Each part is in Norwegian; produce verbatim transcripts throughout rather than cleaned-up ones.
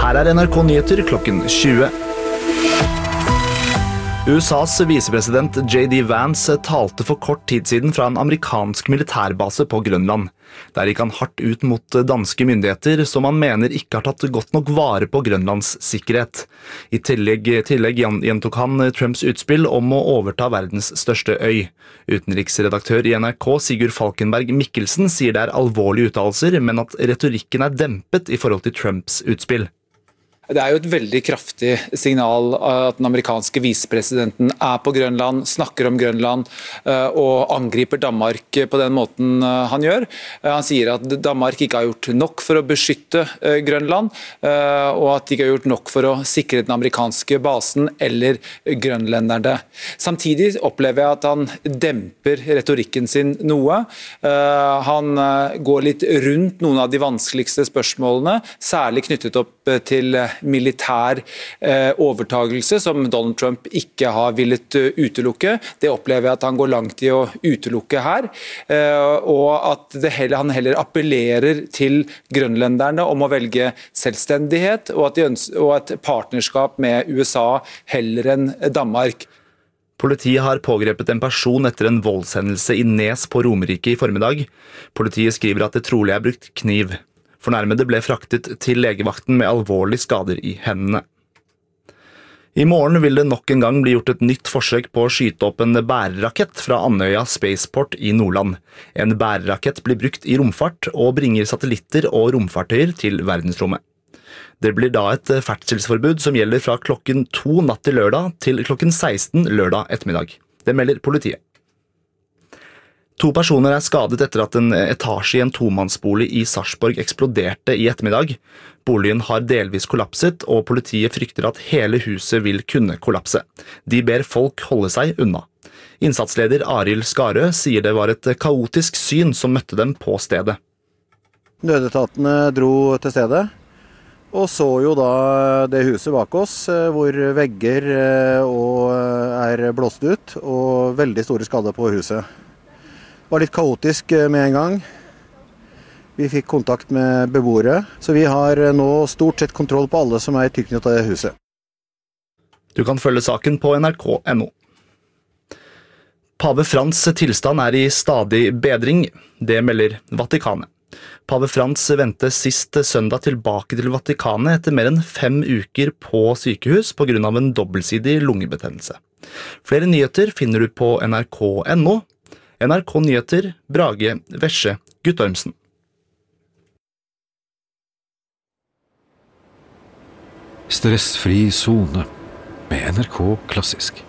Her er N R K Nyheter klokken tjue. U S A's visepresident J D Vance talte for kort tid siden fra en amerikansk militærbase på Grønland. Der gikk han hardt ut mot danske myndigheter, som han mener ikke har tatt godt nok vare på Grønlands sikkerhet. I tillegg, tillegg gjentok han Trumps utspill om å overta verdens største øy. Utenriksredaktør i N R K Sigurd Falkenberg Mikkelsen sier det er alvorlige uttalelser, men at retorikken er dempet i forhold til Trumps utspill. Det er jo et veldig kraftig signal at den amerikanske visepresidenten er på Grønland, snakker om Grønland og angriper Danmark på den måten han gjør. Han sier at Danmark ikke har gjort nok for å beskytte Grønland, og at de ikke har gjort nok for å sikre den amerikanske basen eller grønlenderne. Samtidig opplever jeg at han demper retorikken sin noe. Han går litt rundt noen av de vanskeligste spørsmålene, særlig knyttet opp til militær eh, overtagelse som Donald Trump ikke har villet uh, utelukke. Det opplever jeg at han går langt i å utelukke her, eh, og at det heller, han heller appellerer til grønlenderne om å velge selvstendighet og at de ønsker, og et partnerskap med U S A heller enn Danmark. Politiet har pågrepet en person etter en voldshendelse i Nes på Romerike i formiddag. Politiet skriver at det trolig er brukt kniv. Fornærmede ble fraktet til legevakten med alvorlige skader i hendene. I morgen vil det nok en gang bli gjort et nytt forsøk på å skyte opp en bærerakett fra Andøya Spaceport i Nordland. En bærerakett blir brukt i romfart og bringer satellitter og romfartøyer til verdensrommet. Det blir da et ferdselsforbud som gjelder fra klokken to natt til lørdag til klokken seksten lørdag ettermiddag. Det melder politiet. To personer er skadet etter at en etasje i en tomannsbolig i Sarpsborg eksploderte i ettermiddag. Boligen har delvis kollapset, og politiet frykter at hele huset vil kunne kollapse. De ber folk holde seg unna. Innsatsleder Arild Skarø sier det var et kaotisk syn som møtte dem på stedet. Nødetatene dro til stedet, og så jo da det huset bak oss, hvor vegger og er blåst ut, og veldig store skader på huset. Det var litt kaotisk med en gang. Vi fikk kontakt med beboere, så vi har nå stort sett kontroll på alle som er tilknyttet det huset. Du kan følge saken på N R K punktum N O. Pave Frans' tilstand er i stadig bedring, det melder Vatikanet. Pave Frans vendte sist søndag tilbake til Vatikanet etter mer enn fem uker på sykehus på grunn av en dobbeltsidig lungebetennelse. Flere nyheter finner du på N R K punktum N O. N R K Nyheter, Brage Vesje Guttormsen. Stressfri zone med N R K Klassisk.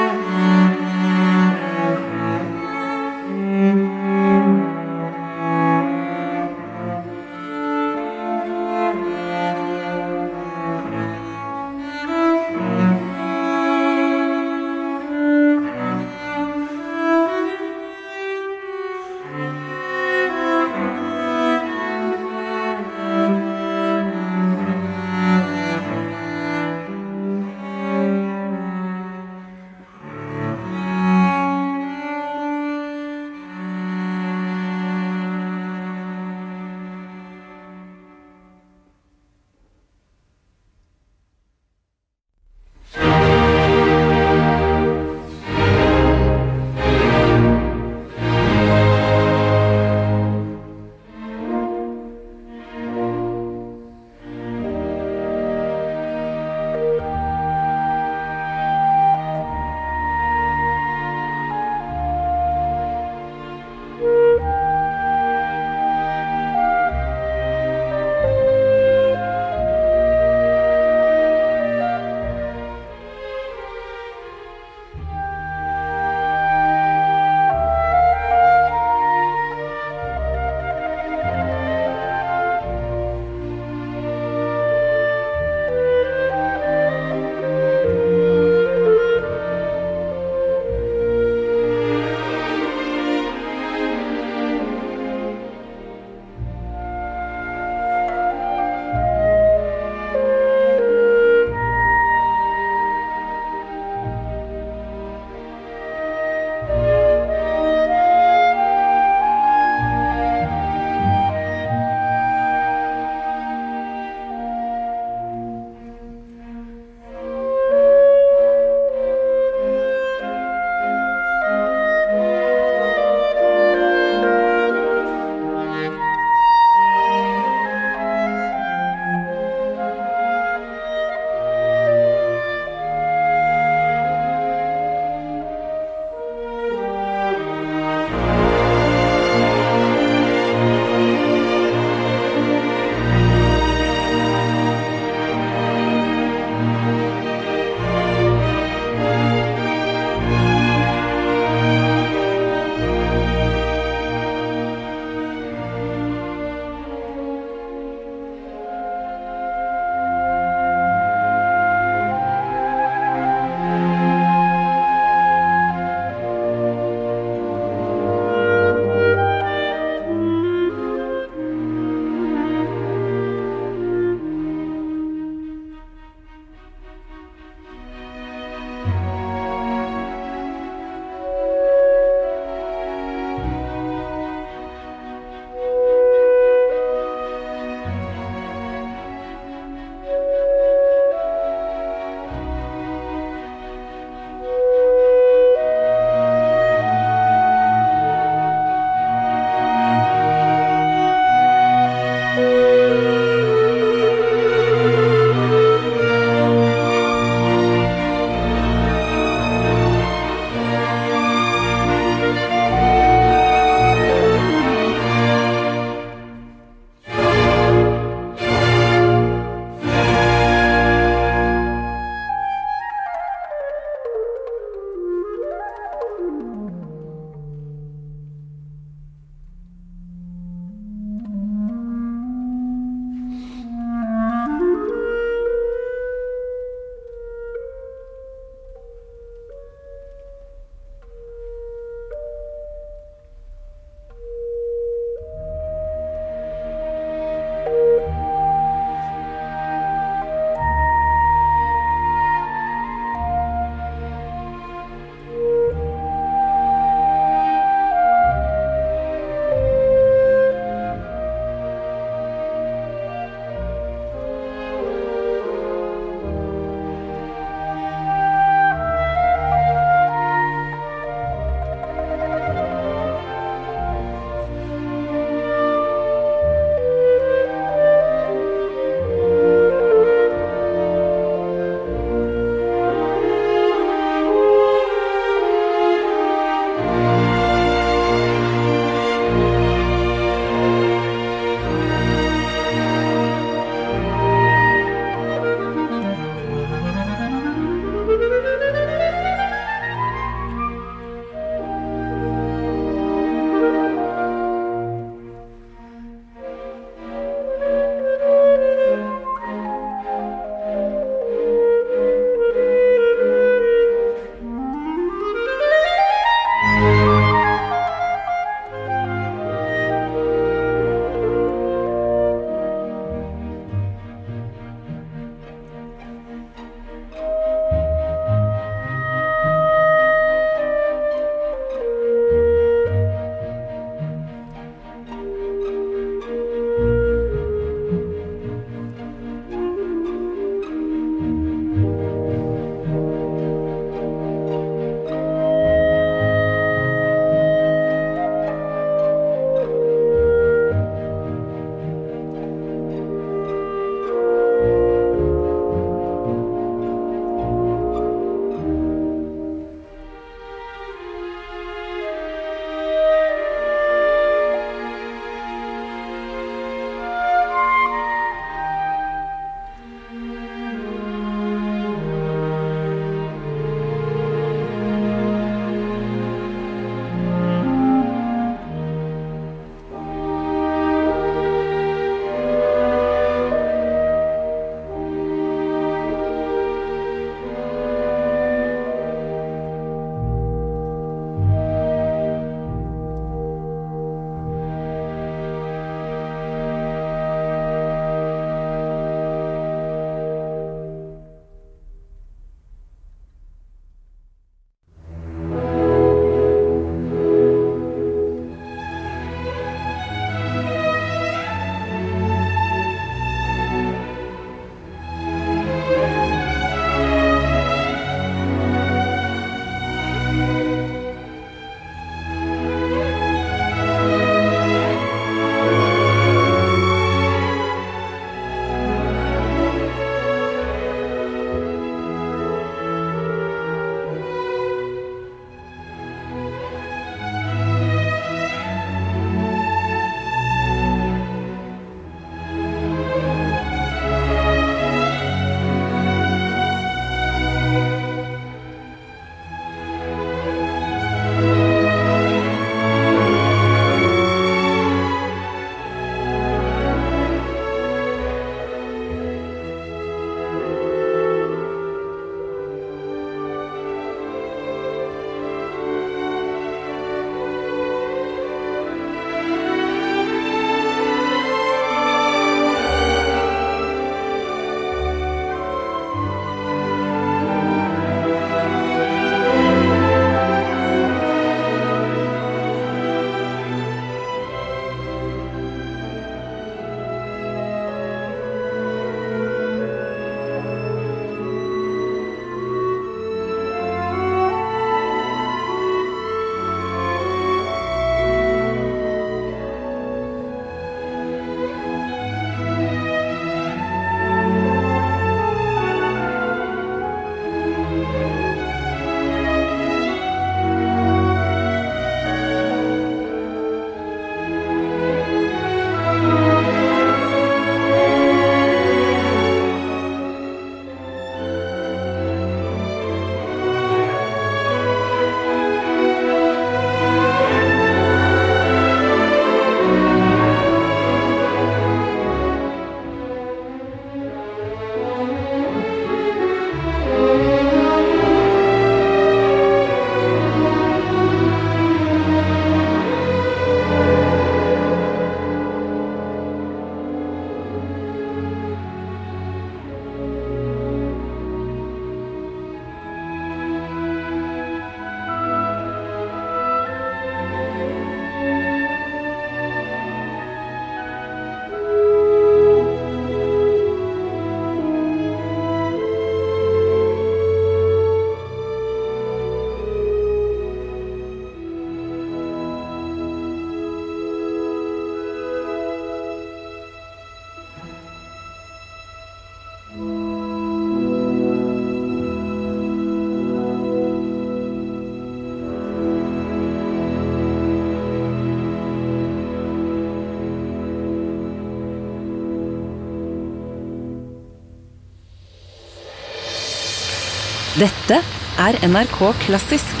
Dette er N R K Klassisk.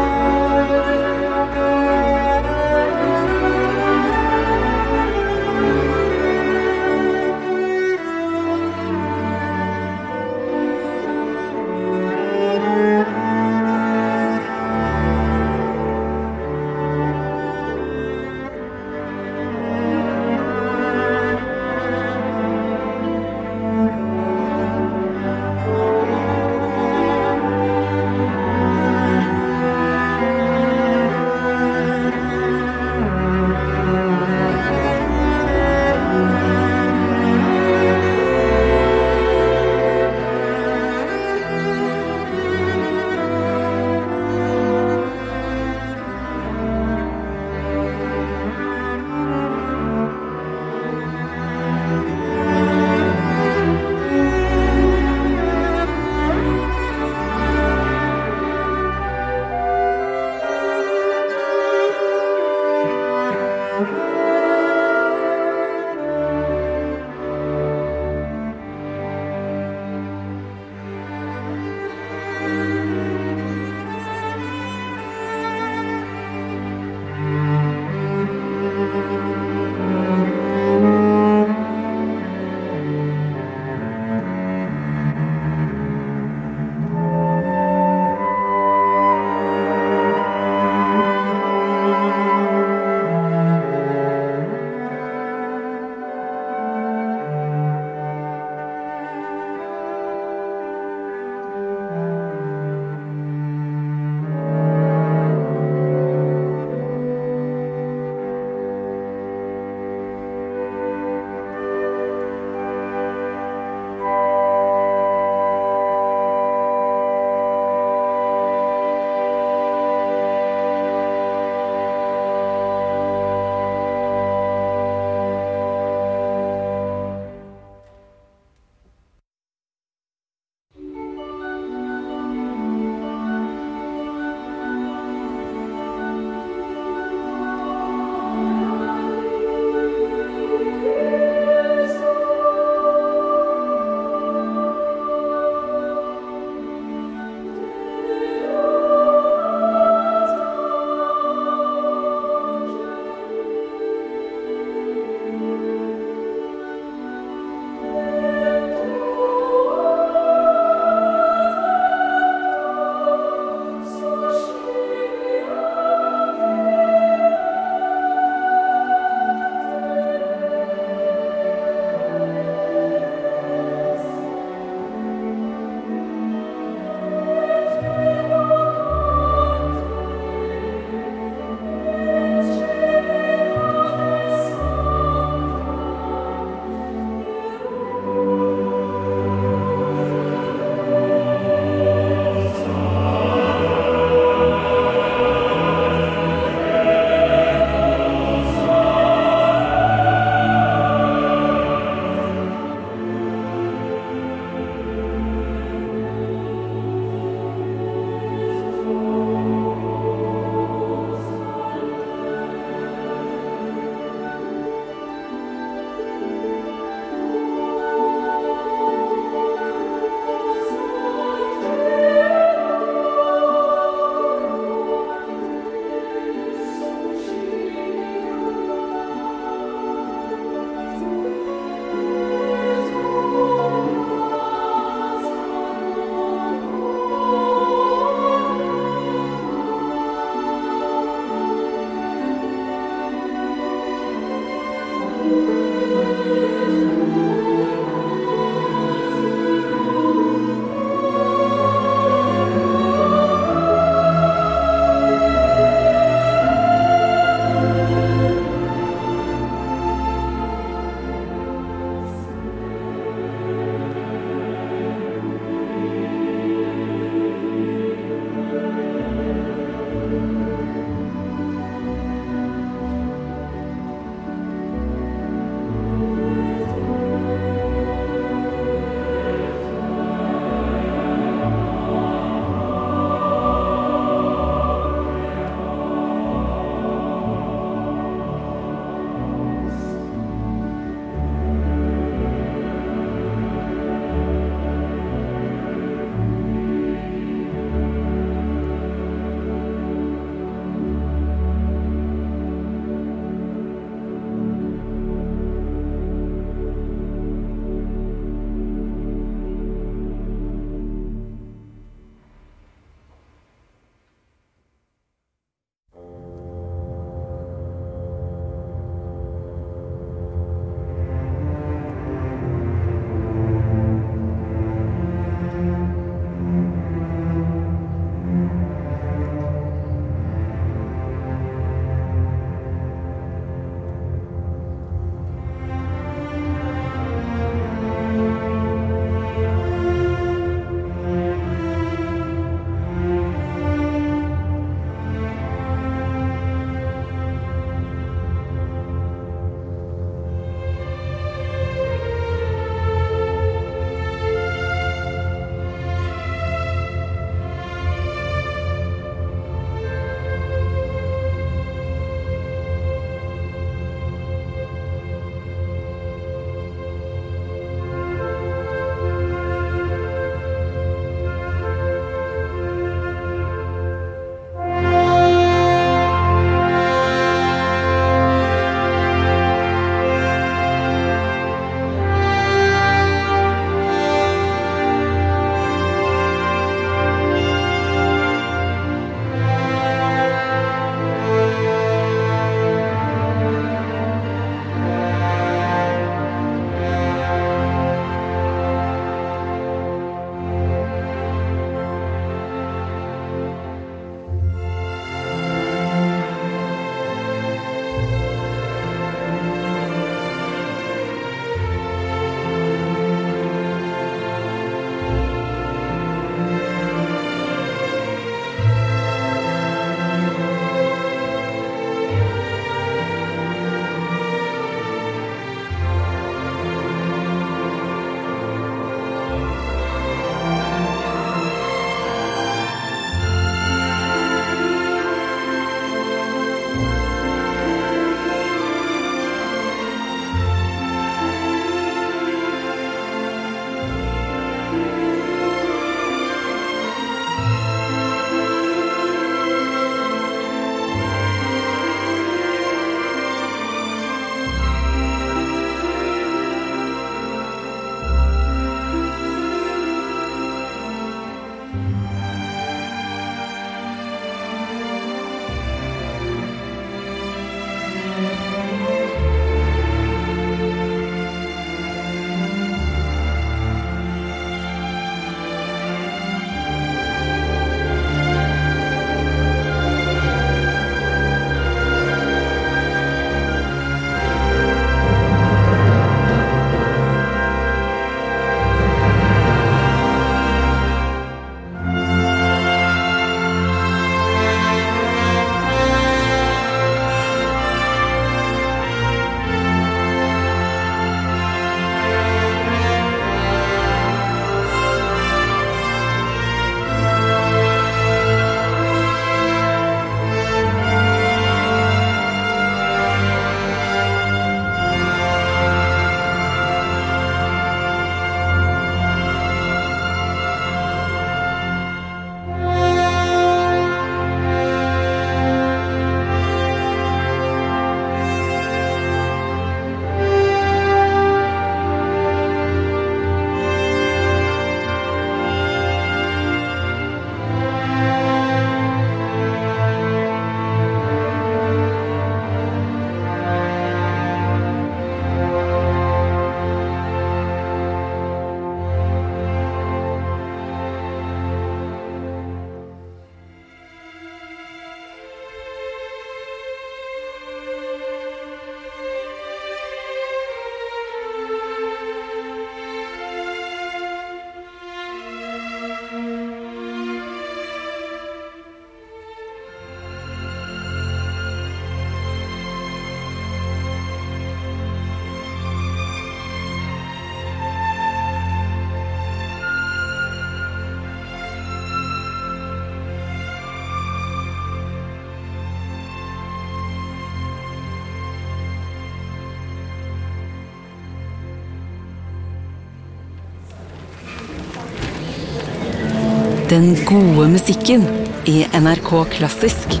Den gode musikken i N R K Klassisk.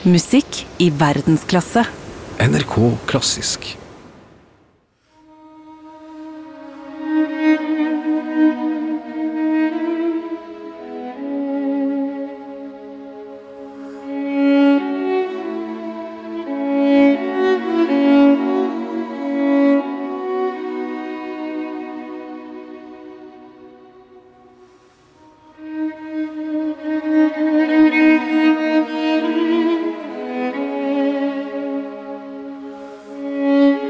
Musikk i verdensklasse. N R K Klassisk. Thank you.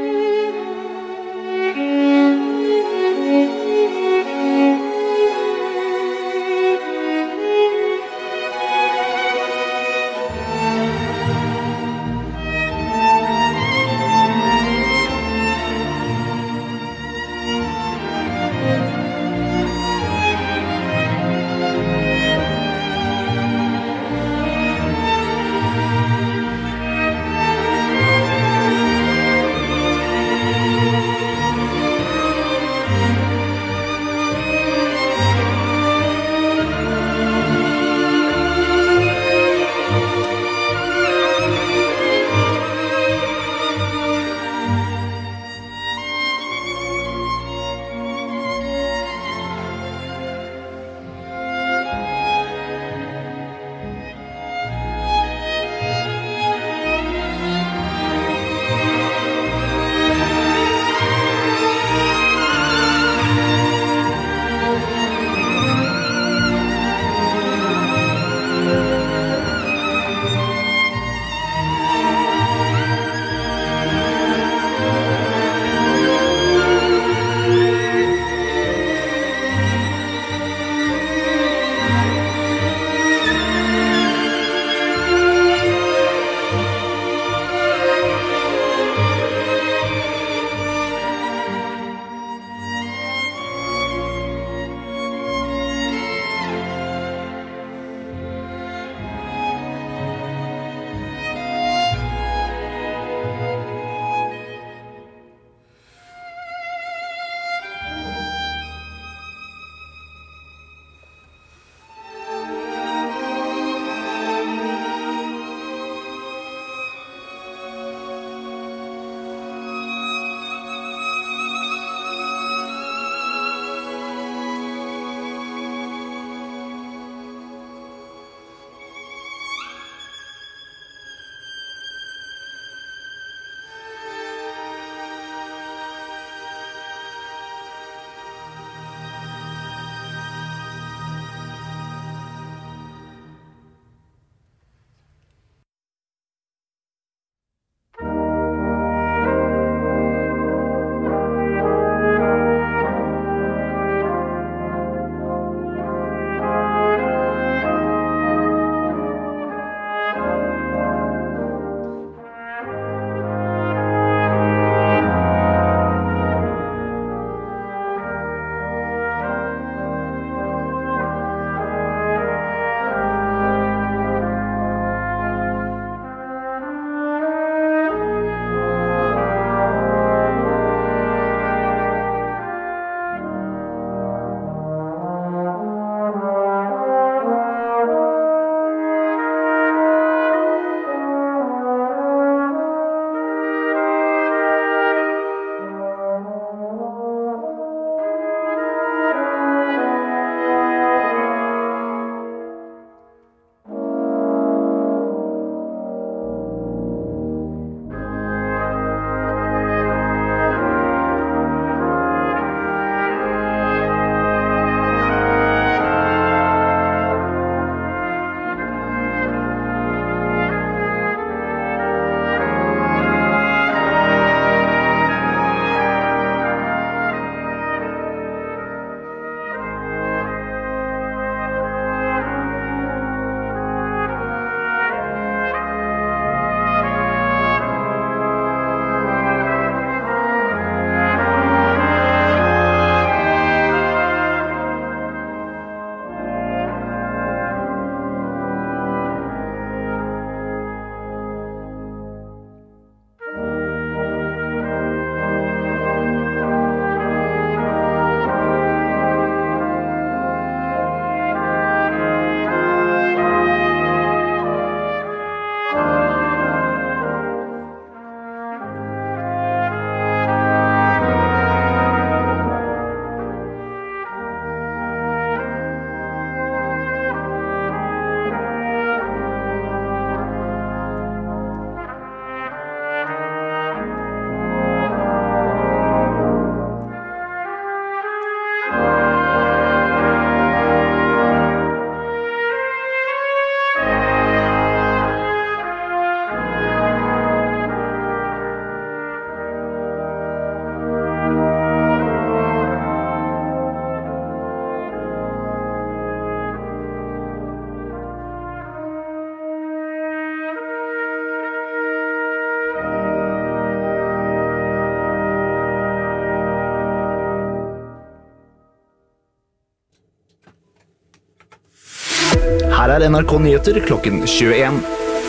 Her er N R K Nyheter klokken tjueen.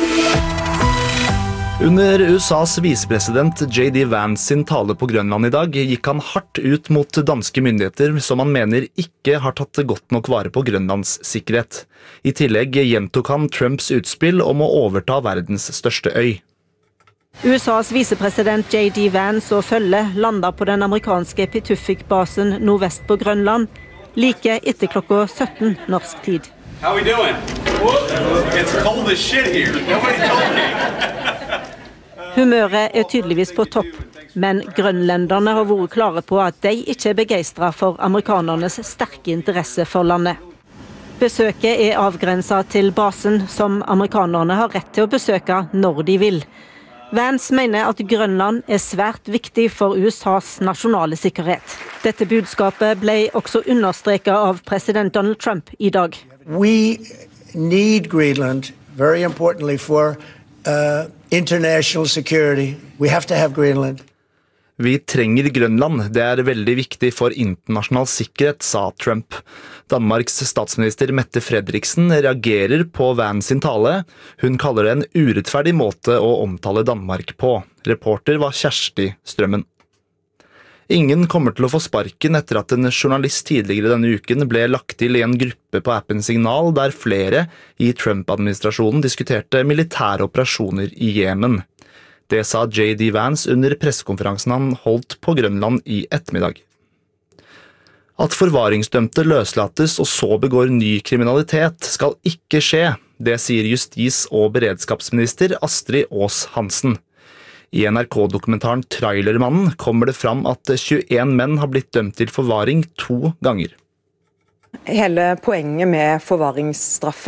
Under U S A's visepresident J D Vance sin tale på Grønland i dag gikk han hardt ut mot danske myndigheter som han mener ikke har tatt godt nok vare på Grønlands sikkerhet. I tillegg gjentok han Trumps utspill om å overta verdens største øy. U S A's visepresident J D Vance og følge landet på den amerikanske Pituffik-basen nordvest på Grønland like etter klokka sytten norsk tid. How we doing? It's cold as shit here. Nobody told me. Humøret er tydeligvis på topp, men grønlenderne har vært klare på at de ikke er begeistret for amerikanernes sterke interesse for landet. Besøket er avgrenset til basen som amerikanerne har rett til å besøke når de vil. Vance mener at Grønland er svært viktig for U S A's nasjonale sikkerhet. Dette budskapet ble også understreket av president Donald Trump i dag. We need Greenland, very importantly, for uh, international security. We have to have Greenland. Vi trenger Grønland, det er veldig viktig for internasjonal sikkerhet, sa Trump. Danmarks statsminister Mette Frederiksen reagerer på Vance sin tale. Hun kaller det en urettferdig måte å omtale Danmark på. Reporter var Kjersti Strømmen. Ingen kommer til å få sparken etter at en journalist tidligere denne uken ble lagt til i en gruppe på appen Signal, der flere i Trump-administrasjonen diskuterte militære operasjoner i Jemen. Det sa J D Vance under pressekonferansen han holdt på Grønland i ettermiddag. At forvaringsdømte løslates og så begår ny kriminalitet skal ikke skje, det sier justis- og beredskapsminister Astrid Aas Hansen. I N R K-dokumentaren Trailermannen kommer det fram at tjueen menn har blitt dømt til forvaring to ganger. Hele poenget med forvaringsstraffa